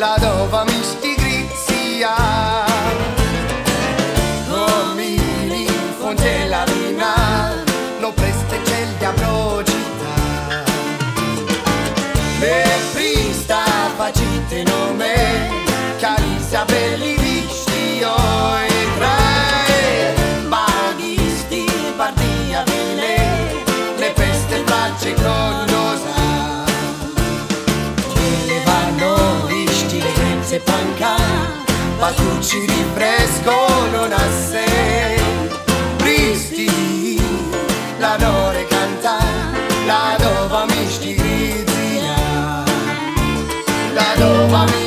la dova mi stigrizia, non mi fonte la vina, non preste c'è gli abrogita, me prista facite nome, calisa belli visti io e tre, maghisti partia vile, le peste facce con se panca, patucci rinfrescono assai, tristi, la dore canta, la dova mi stigrizia, la dova mi